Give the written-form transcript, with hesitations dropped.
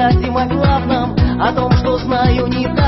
рассказать им о главном, о том, что знаю недавно.